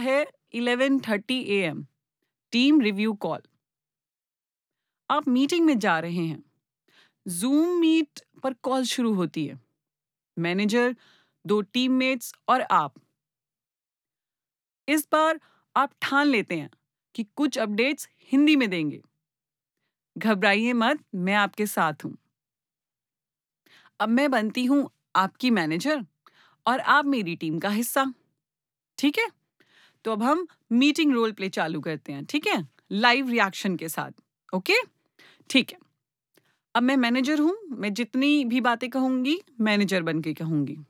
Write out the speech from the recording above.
है 11:30 AM team review call. आप meeting में जा रहे हैं। जूम मीट पर कॉल शुरू होती है। मैनेजर, 2 टीममेट्स और आप। इस बार आप ठान लेते हैं कि कुछ अपडेट्स हिंदी में देंगे। घबराइए मत, मैं आपके साथ हूं। अब मैं बनती हूं आपकी मैनेजर और आप मेरी टीम का हिस्सा। ठीक है? तो अब हम मीटिंग रोल प्ले चालू करते हैं, ठीक है? लाइव रिएक्शन के साथ। ओके? ठीक है। अब मैं मैनेजर हूं, मैं जितनी भी बातें कहूंगी मैनेजर बन के कहूंगी।